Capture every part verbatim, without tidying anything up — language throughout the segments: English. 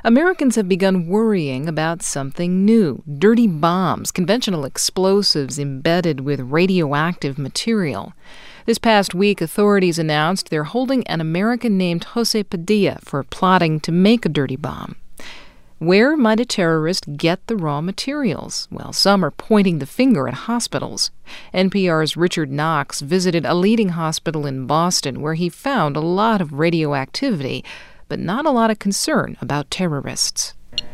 Americans have begun worrying about something new: dirty bombs, conventional explosives embedded with radioactive material. This past week, authorities announced they're holding an American named Jose Padilla for plotting to make a dirty bomb. Where might a terrorist get the raw materials? Well, some are pointing the finger at hospitals. N P R's Richard Knox visited a leading hospital in Boston where he found a lot of radioactivity, but not a lot of concern about terrorists.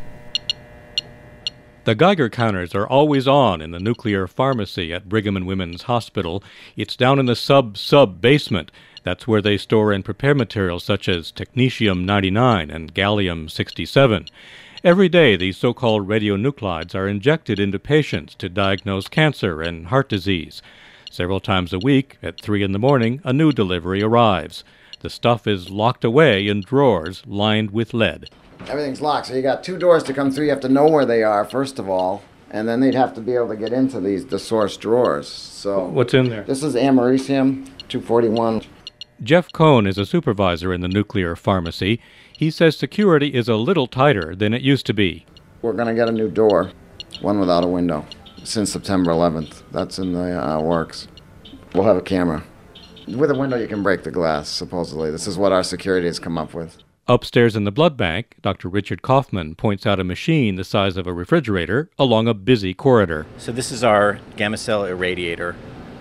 The Geiger counters are always on in the nuclear pharmacy at Brigham and Women's Hospital. It's down in the sub-sub-basement. That's where they store and prepare materials such as technetium ninety-nine and gallium sixty-seven. Every day, these so-called radionuclides are injected into patients to diagnose cancer and heart disease. Several times a week, at three in the morning, a new delivery arrives. The stuff is locked away in drawers lined with lead. Everything's locked, so you got two doors to come through. You have to know where they are, first of all, and then they'd have to be able to get into these the source drawers. So what's in there? This is americium two forty-one. Jeff Cohn is a supervisor in the nuclear pharmacy. He says security is a little tighter than it used to be. We're going to get a new door, one without a window, since September eleventh. That's in the uh, works. We'll have a camera. With a window, you can break the glass, supposedly. This is what our security has come up with. Upstairs in the blood bank, Doctor Richard Kaufman points out a machine the size of a refrigerator along a busy corridor. So this is our gamma cell irradiator,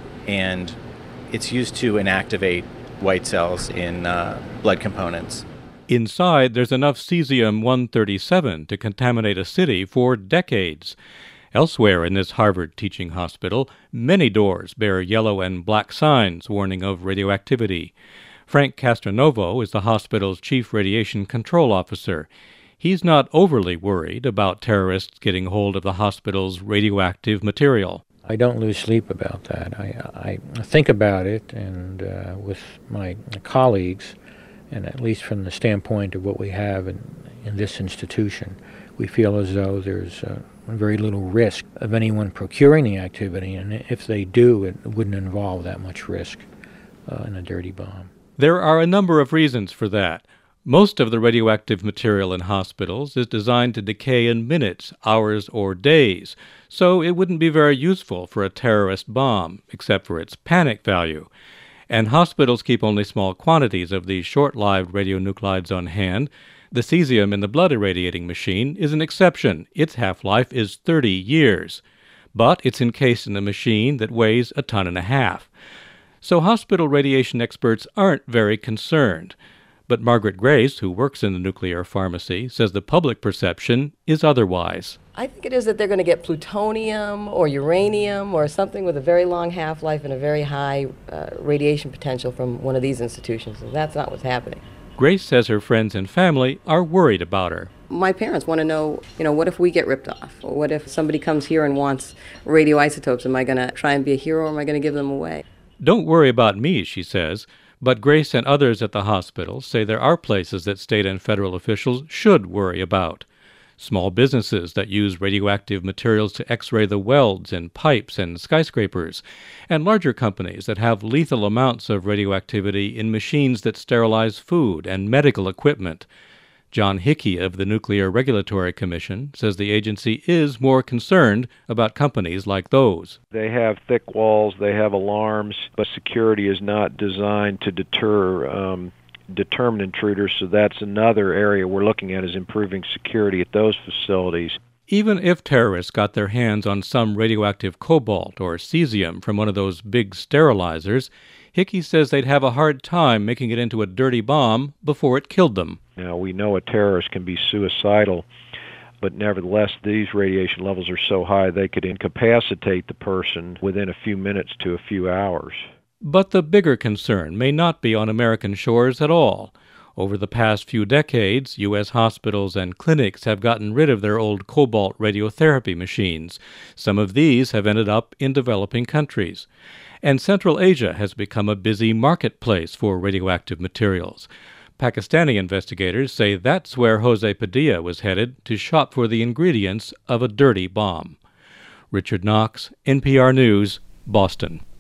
and it's used to inactivate white cells in uh, blood components. Inside, there's enough cesium one thirty-seven to contaminate a city for decades. Elsewhere in this Harvard teaching hospital, many doors bear yellow and black signs warning of radioactivity. Frank Castronovo is the hospital's chief radiation control officer. He's not overly worried about terrorists getting hold of the hospital's radioactive material. I don't lose sleep about that. I, I think about it, and uh, with my colleagues, and at least from the standpoint of what we have in, in this institution, we feel as though there's uh, very little risk of anyone procuring the activity, and if they do, it wouldn't involve that much risk uh, in a dirty bomb. There are a number of reasons for that. Most of the radioactive material in hospitals is designed to decay in minutes, hours, or days, so it wouldn't be very useful for a terrorist bomb, except for its panic value. And hospitals keep only small quantities of these short-lived radionuclides on hand. The cesium in the blood irradiating machine is an exception. Its half-life is thirty years. But it's encased in a machine that weighs a ton and a half. So hospital radiation experts aren't very concerned. But Margaret Grace, who works in the nuclear pharmacy, says the public perception is otherwise. I think it is that they're going to get plutonium or uranium or something with a very long half-life and a very high uh, radiation potential from one of these institutions, and that's not what's happening. Grace says her friends and family are worried about her. My parents want to know, you know, what if we get ripped off? Or what if somebody comes here and wants radioisotopes? Am I going to try and be a hero, or am I going to give them away? Don't worry about me, she says. But Grace and others at the hospital say there are places that state and federal officials should worry about. Small businesses that use radioactive materials to X-ray the welds in pipes and skyscrapers, and larger companies that have lethal amounts of radioactivity in machines that sterilize food and medical equipment. John Hickey of the Nuclear Regulatory Commission says the agency is more concerned about companies like those. They have thick walls, they have alarms, but security is not designed to deter um, determined intruders, so that's another area we're looking at, is improving security at those facilities. Even if terrorists got their hands on some radioactive cobalt or cesium from one of those big sterilizers, Hickey says they'd have a hard time making it into a dirty bomb before it killed them. Now, we know a terrorist can be suicidal, but nevertheless, these radiation levels are so high they could incapacitate the person within a few minutes to a few hours. But the bigger concern may not be on American shores at all. Over the past few decades, U S hospitals and clinics have gotten rid of their old cobalt radiotherapy machines. Some of these have ended up in developing countries. And Central Asia has become a busy marketplace for radioactive materials. Pakistani investigators say that's where Jose Padilla was headed to shop for the ingredients of a dirty bomb. Richard Knox, N P R News, Boston.